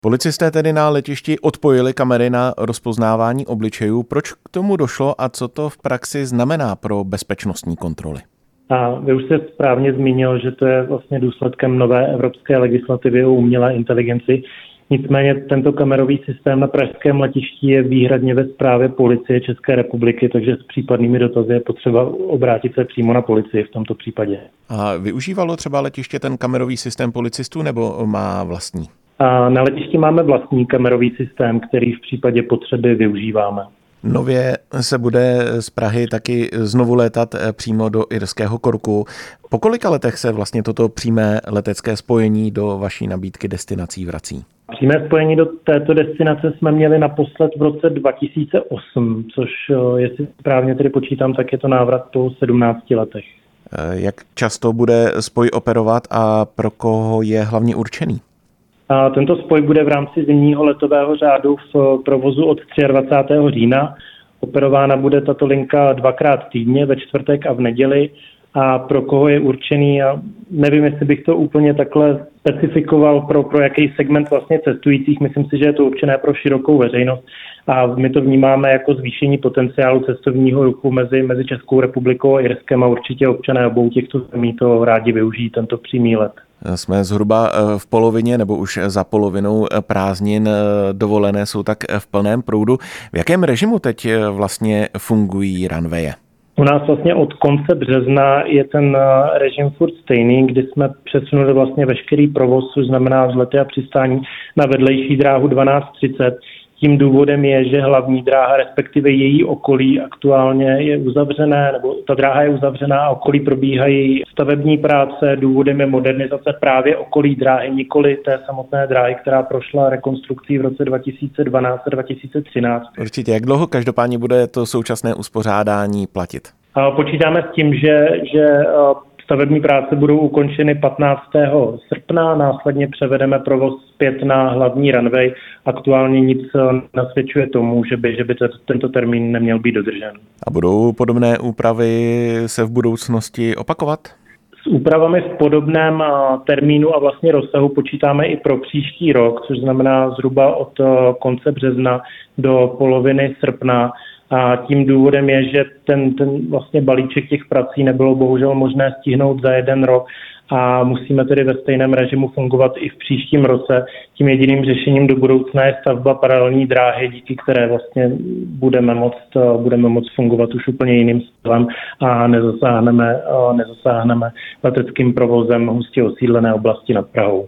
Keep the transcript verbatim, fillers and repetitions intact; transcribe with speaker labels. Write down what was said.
Speaker 1: Policisté tedy na letišti odpojili kamery na rozpoznávání obličejů. Proč k tomu došlo a co to v praxi znamená pro bezpečnostní kontroly?
Speaker 2: A vy už jste správně zmínil, že to je vlastně důsledkem nové evropské legislativy o umělé inteligenci. Nicméně tento kamerový systém na pražském letišti je výhradně ve správě Policie České republiky, takže s případnými dotazy je potřeba obrátit se přímo na policii v tomto případě.
Speaker 1: A využívalo třeba letiště ten kamerový systém policistů nebo má vlastní?
Speaker 2: A na letišti máme vlastní kamerový systém, který v případě potřeby využíváme.
Speaker 1: Nově se bude z Prahy taky znovu létat přímo do irského Corku. Po kolika letech se vlastně toto přímé letecké spojení do vaší nabídky destinací vrací?
Speaker 2: Přímé spojení do této destinace jsme měli naposled v roce dva tisíce osm, což jestli správně tedy počítám, tak je to návrat po sedmnácti letech.
Speaker 1: Jak často bude spoj operovat a pro koho je hlavně určený?
Speaker 2: A tento spoj bude v rámci zimního letového řádu v provozu od dvacátého třetího října. Operována bude tato linka dvakrát týdně, ve čtvrtek a v neděli. A pro koho je určený, já nevím, jestli bych to úplně takhle specifikoval, pro, pro jaký segment vlastně cestujících. Myslím si, že je to určené pro širokou veřejnost. A my to vnímáme jako zvýšení potenciálu cestovního ruchu mezi, mezi Českou republikou a Irskem a určitě občané obou těchto zemí to rádi využijí, tento přímý let.
Speaker 1: Jsme zhruba v polovině nebo už za polovinou prázdnin, dovolené jsou tak v plném proudu. V jakém režimu teď vlastně fungují runwaye?
Speaker 2: U nás vlastně od konce března je ten režim furt stejný, kdy jsme přesunuli vlastně veškerý provoz, což znamená vzlety a přistání, na vedlejší dráhu dvanáct třicet. Tím důvodem je, že hlavní dráha, respektive její okolí aktuálně je uzavřené, nebo ta dráha je uzavřená a okolí probíhají stavební práce. Důvodem je modernizace právě okolí dráhy, nikoli té samotné dráhy, která prošla rekonstrukcí v roce dva tisíce dvanáct a dva tisíce třináct.
Speaker 1: Určitě. Jak dlouho každopádně bude to současné uspořádání platit?
Speaker 2: Počítáme s tím, že, že stavební práce budou ukončeny patnáctého srpna, následně převedeme provoz zpět na hlavní runway. Aktuálně nic nasvědčuje tomu, že by, že by tento termín neměl být dodržen.
Speaker 1: A budou podobné úpravy se v budoucnosti opakovat?
Speaker 2: S úpravami v podobném termínu a vlastně rozsahu počítáme i pro příští rok, což znamená zhruba od konce března do poloviny srpna. A tím důvodem je, že ten, ten vlastně balíček těch prací nebylo bohužel možné stihnout za jeden rok a musíme tedy ve stejném režimu fungovat i v příštím roce. Tím jediným řešením do budoucna je stavba paralelní dráhy, díky které vlastně budeme moct, budeme moct fungovat už úplně jiným stylem a nezasáhneme, nezasáhneme leteckým provozem hustě osídlené oblasti nad Prahou.